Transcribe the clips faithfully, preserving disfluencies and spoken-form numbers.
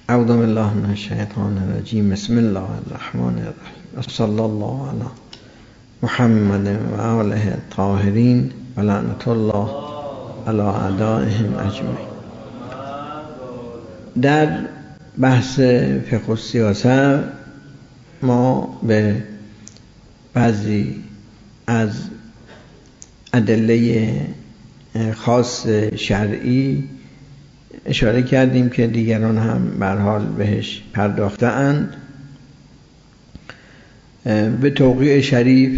اعوذ بالله من الشیطان الرجیم. بسم الله الرحمن الرحیم. صلی الله علی محمد و آله الطاهرین و لعنت الله علی اعدائهم اجمعین. در بحث فقه السیاسه ما به بعضی از ادله خاص شرعی اشاره کردیم که دیگران هم به هر حال بهش پرداخته‌اند. به توقیع شریف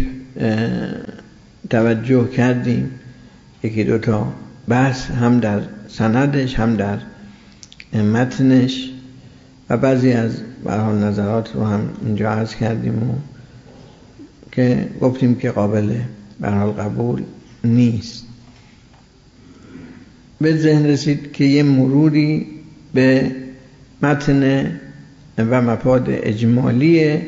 توجه کردیم، یکی دو تا بحث هم در سندش هم در متنش و بعضی از به هر حال نظرات رو هم اینجا عرض کردیم و که گفتیم که قابل به هر حال قبول نیست. به ذهن رسید که یه مروری به متن و مفاد اجمالی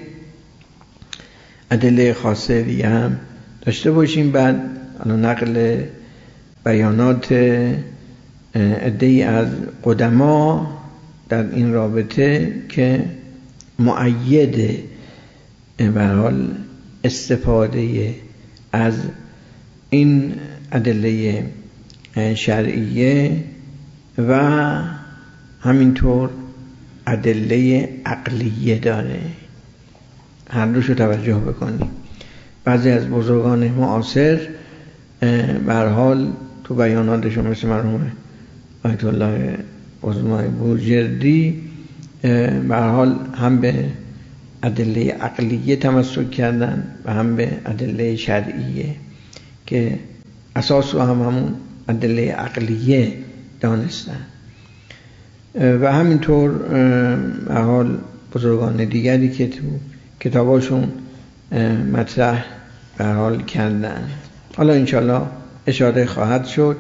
ادله خاصه دیگه هم داشته باشیم. بعد نقل بیانات عده‌ای از قدما در این رابطه که مؤید به هر حال استفاده از این ادله شرعیه و همینطور ادله عقلیه داره. هر دوشو توجه بکنیم. بعضی از بزرگان معاصر به هر حال تو بیاناتشون مثل مرحوم آیت الله عظمای بوجردی به هر حال هم به ادله عقلیه تمسک کردن و هم به ادله شرعیه که اساس رو هم همون ادله عقلیه دانستن و همینطور به هر حال بزرگان دیگری که تو کتاباشون مطرح به هر حال کردن. حالا انشالله اشاره خواهد شد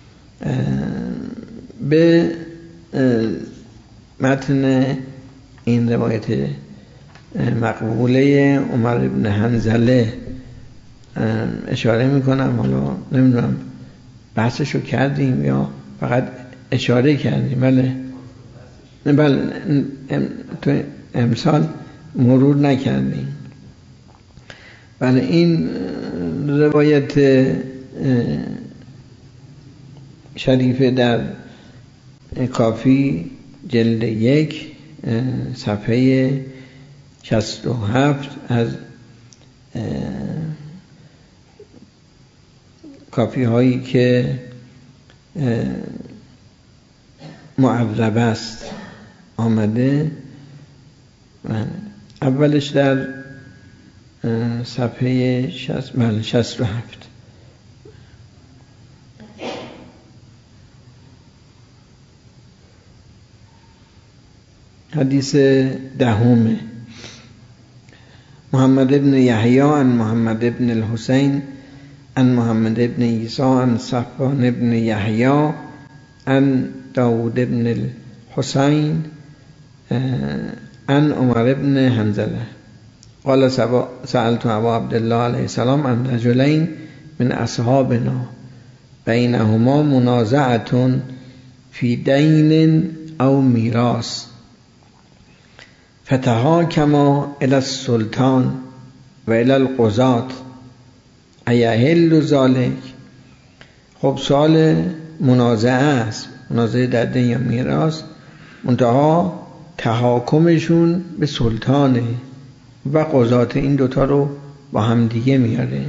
به متن این روایت مقبوله عمر بن حنظله اشاره میکنم. حالا نمیدونم بحثشو کردیم یا فقط اشاره کردیم. بله بله تو امسال مرور نکردیم. بله این روایت شریفه در کافی جلد یک صفحه شصت و هفت از کافی هایی که معرب است آمده. اولش در صفحه شصت بله شصت و هفت حدیث دهم. محمد ابن یحیی عن محمد ابن الحسین عن محمد ابن عیسی عن صفوان ابن یحیی عن داود ابن الحسین عن عمر ابن حنظله قال سألت ابا عبدالله علیه السلام عن رجلین من اصحابنا بینهما منازعة فی دین او میراث فتحاکما الی السلطان و الی القضاة ایحل ذلک. خب سوال منازعه است، منازعه در دین یا میراث، منتها تحاکمشون به سلطانه و قضات این دوتا رو با هم دیگه میاره.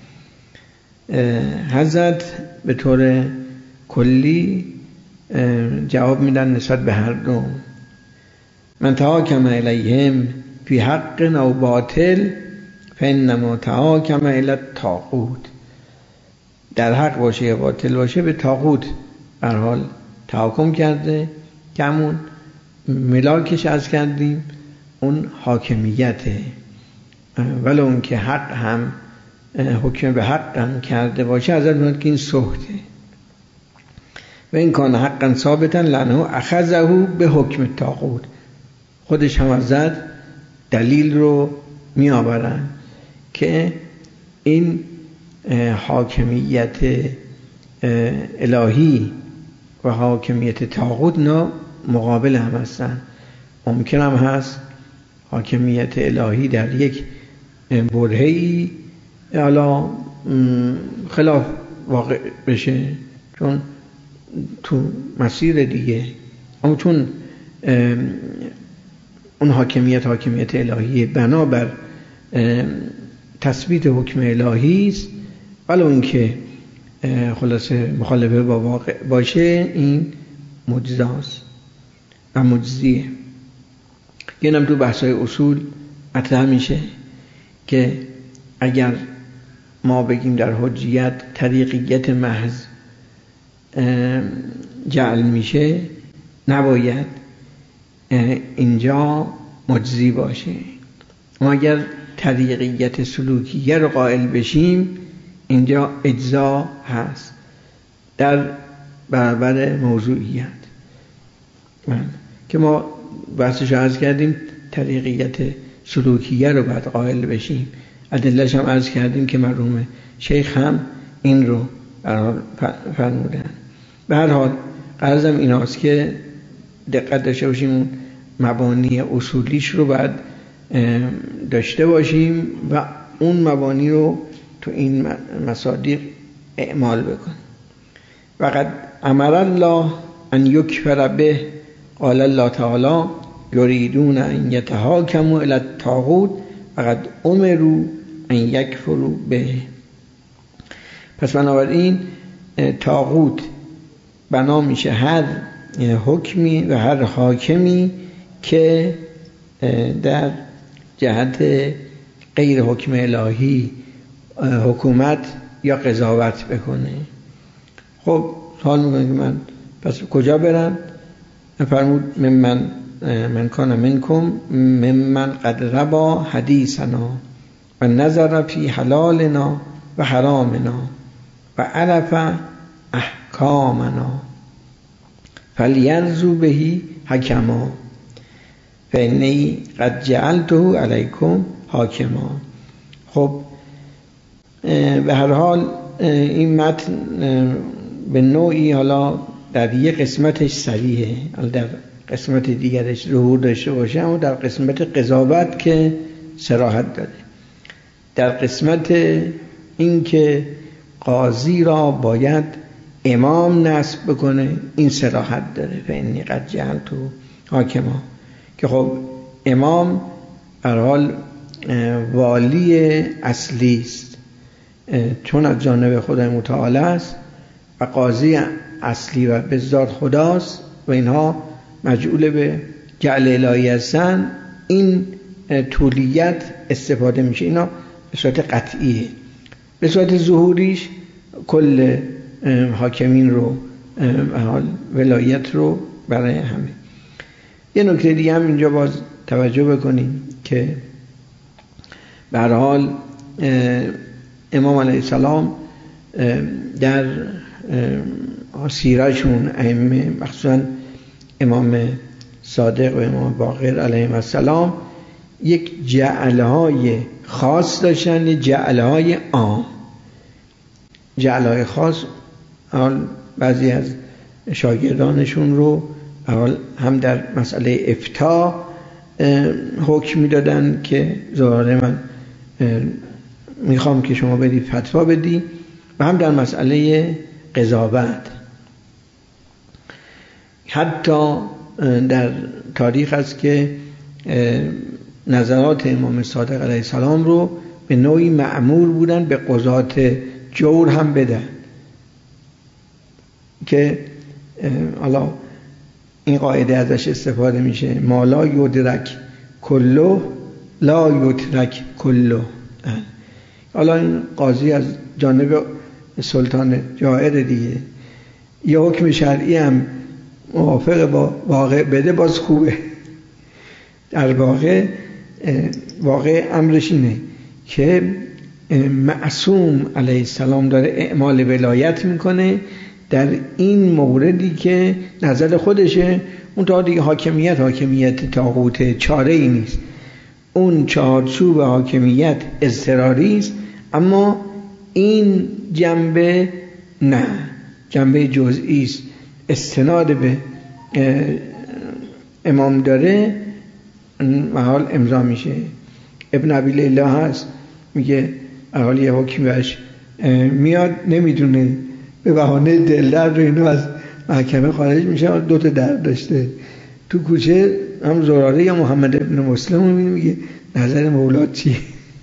حضرت به طور کلی جواب میدن نسبت به هر دو. من تحاکم الیهم فی حق او باطل فانما تحاکم الی الطاغوت. در حق باشه یا باطل باشه به طاغوت به هر حال تحاکم کرده که همون ملاکش از کردیم اون حاکمیته، ولی اون که حق هم حکم به حق هم کرده باشه حضرت میگه که این سهته و این کان حقا ثابتا لانه اخذه به حکم طاغوت. خودش هم حضرت دلیل رو می آورن که این حاکمیت الهی و حاکمیت طاغوت نا مقابل هم هستن. ممکن هم هست حاکمیت الهی در یک برهه‌ای حالا خلاف واقع بشه، چون تو مسیر دیگه، اما چون اون حاکمیت حاکمیت الهی بنابر تثبیت حکم الهی است، ولو اینکه خلاصه مخالفه با واقع باشه، این معجزاست و معجزیه. یه نم تو بحث‌های اصول مطرح میشه که اگر ما بگیم در حجیت طریقیت محض جعل میشه، نباید اینجا معجزی باشه. ما اگر طریقیت سلوکیه رو قائل بشیم، اینجا اجزا هست در برابر موضوعیت که ما بحثش عرض کردیم. طریقیت سلوکیه رو باید قائل بشیم. ادله‌اش هم عرض کردیم که مرحوم شیخ هم این رو فرمودن. به هر حال عرضم ایناست که دقت داشته باشیم، مبانی اصولیش رو باید داشته باشیم و اون مبانی رو تو این مصادیق اعمال بکنیم. وقد امر الله ان یکفر به، قال الله تعالی یریدون ان یتحاکموا الی الطاغوت وقد امروا ان یکفروا به. پس بنابراین طاغوت بنا میشه هر حکمی و هر حاکمی که در جهت غیر حکم الهی حکومت یا قضاوت بکنه. خب سوال میکنه که من پس کجا برم؟ فرمود ممن من کان منکم ممن قد ربا حدیثنا و نظر فی حلالنا و حرامنا و عرف احکامنا فلیرزو بهی حکما فانی قد جعلته علیکم حاکما. خب به هر حال این متن به نوعی حالا در یک قسمتش صریحه، در قسمت دیگرش ظهور داشته باشه، اما در قسمت قضاوت که صراحت داره. در قسمت این که قاضی را باید امام نصب بکنه، این صراحت داره. فانی قد جعلته حاکما، که خب امام هر حال والی اصلی است، چون از جانب خدای متعال است و قاضی اصلی و به ذات خداست و اینها مجعول به جعل الهی هستن. این طولیت استفاده میشه، اینا به صورت قطعیه. به صورت ظهوریش کل حاکمین رو ولایت رو برای همه. یه نکته دیگه هم اینجا باز توجه بکنیم که به هر حال امام علیه السلام در سیرهشون ائمه، مخصوصا امام صادق و امام باقر علیهم السلام، یک جعلهای خاص داشتن، یک جعلهای عام. جعلهای خاص حال بعضی از شاگردانشون رو حال هم در مسئله افتاء حکم میدادن که ظاهر من میخوام که شما بدی فتوا بدی، و هم در مسئله قضاوت. حتی در تاریخ است که نظرات امام صادق علیه السلام رو به نوعی مأمور بودن به قضات جور هم بدن، که حالا این قاعده ازش استفاده میشه: ما لا یدرک کله لا یترک کله. حالا این قاضی از جانب سلطان جائر دیگه یه حکم شرعی هم موافق با واقع بده، باز خوبه. در واقع واقع امرش اینه که معصوم علیه السلام داره اعمال ولایت میکنه در این موردی که نظر خودشه. اون تا دیگه حاکمیت حاکمیت طاغوت، چاره ای نیست. اون چارچوب حاکمیت اضطراری است، اما این جنبه نه، جنبه جزئی است. استناد به امام داره محال امضا میشه. ابن ابی لیلا هست میگه حال یه حکمی بهش میاد نمیدونه، به بهانه دل درد رو اینو از محکمه خارج میشه، دو تا درد داشته تو کوچه، هم زراره یا محمد ابن مسلم رو میگه نظر مولاد چی؟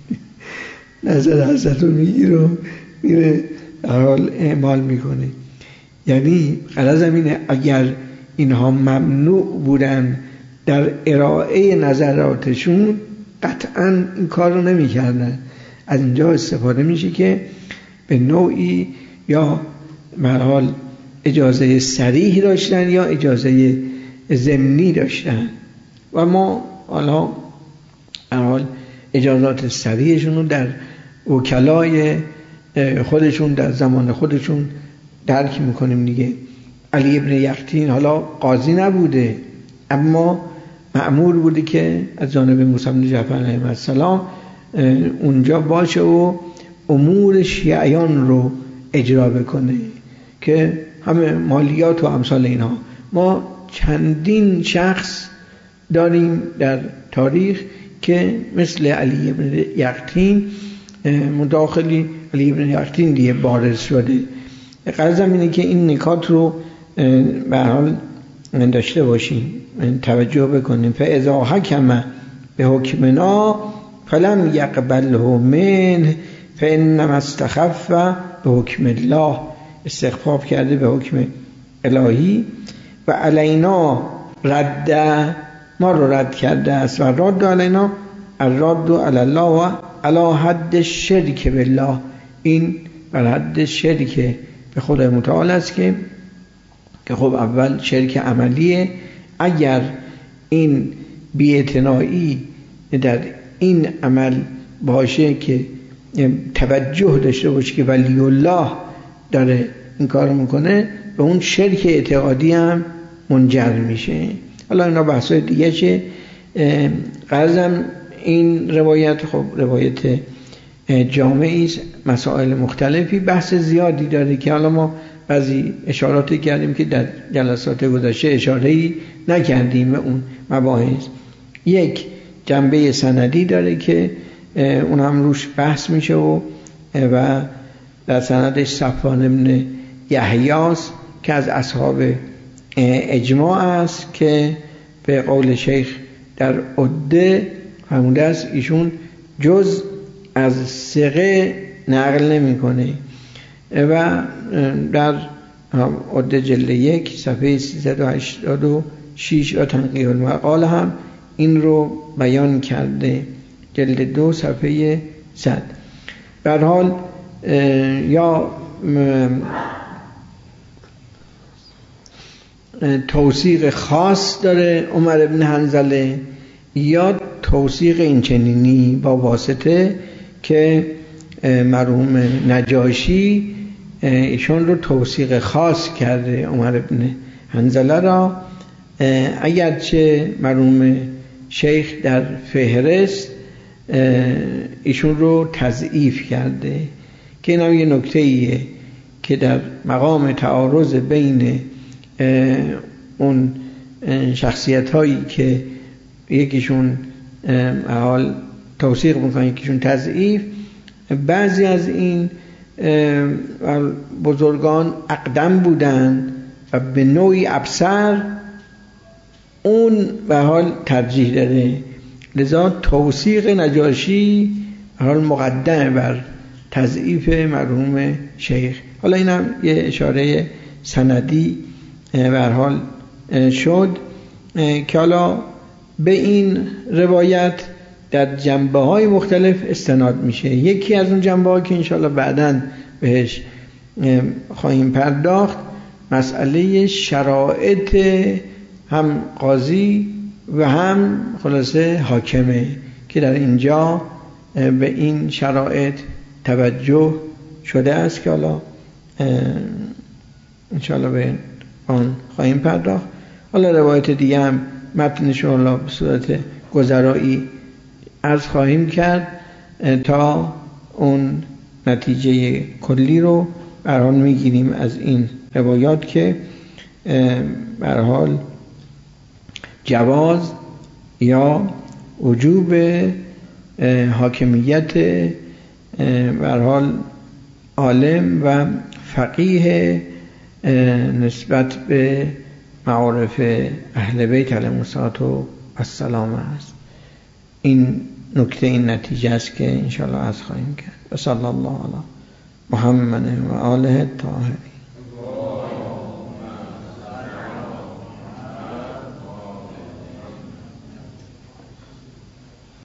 نظر حضرت رو میگیره و میره حال اعمال میکنه. یعنی غرضم اینه اگر اینها ممنوع بودن در ارائه نظراتشون قطعا این کار رو نمی کردن. از اینجا استفاده میشه که به نوعی یا مرحال اجازه صریح داشتن یا اجازه ضمنی داشتن و ما حالا مرحال اجازات صریحشون رو در وکلای خودشون در زمان خودشون درک میکنیم دیگه. علی ابن یقطین حالا قاضی نبوده اما مأمور بوده که از جانب موسی بن جعفر علیه السلام اونجا باشه و امور شیعیان رو اجرا بکنه که همه مالیات و امثال اینها. ما چندین شخص داریم در تاریخ که مثل علی ابن یقطین مداخلی علی ابن یقطین دیگه بارز شده. غرضم اینه که این نکات رو به هر حال داشته باشیم، توجه بکنیم. فاذا حکم به حکمنا فلم یقبله منه فانما استخف به حکم الله، استخفاف کرده به حکم الهی و علینا رد، ما رو رد کرده است و رد علینا الرد علی الله و علی حد شرک بالله، این بر حد شرک به خدای متعال است که که خب اول شرک عملیه. اگر این بی‌اعتنایی در این عمل باشه که توجه داشته باشه که ولی الله داره این کار میکنه، به اون شرک اعتقادی هم منجر میشه. حالا اینا بحثای دیگه چه. غرضم این روایت خب روایت جامعی است، مسائل مختلفی بحث زیادی داره که حالا ما بعضی اشاراتی کردیم که در جلسات گذشته اشاره‌ای نکردیم به اون مباحث. یک جنبه سندی داره که اون هم روش بحث میشه و و در سندش صفوان ابن یحیاست که از اصحاب اجماع است که به قول شیخ در عده فرموده است ایشون جز از ثقه نقل نمی کنه و در عده جلد یک صفحه سیصد و هشتاد و شش و تنقیح المقال هم این رو بیان کرده، جلد دو صفحه صد. به هر حال یا توثیق خاص داره عمر ابن حنظله یا توثیق اینچنینی با واسطه که مرحوم نجاشی ایشون رو توثیق خاص کرده عمر ابن حنظله را، اگرچه مرحوم شیخ در فهرست ایشون رو تضعیف کرده که این هم یه نکته ایه که در مقام تعارض بین اون شخصیت هایی که یکیشون حال توثیق میکنه یکیشون تضعیف، بعضی از این بزرگان اقدم بودن و به نوعی ابصر اون به حال ترجیح داده، لذا توثیق نجاشی حال مقدم بر تضعیف مرحوم شیخ. حالا اینم یه اشاره سندی به هر حال شد که حالا به این روایت در جنبه های مختلف استناد میشه. یکی از اون جنبه ها که انشاءالله بعداً بهش خواهیم پرداخت مسئله شرایط هم قاضی و هم خلاصه حاکمه که در اینجا به این شرایط توجه شده است که حالا انشاءالله به آن خواهیم پرداخت. حالا روایت دیگه هم متنش رو حالا به صورت گذرایی عرض خواهیم کرد تا اون نتیجه کلی رو برحال میگیریم از این روایات که برحال جواز یا وجوب حاکمیت به هر حال عالم و فقیه نسبت به معارف اهل بیت علیهم السلام است. این نکته، این نتیجه است که انشاءالله از خواهیم کرد. و صلی الله علی محمد و آله الطاهرین.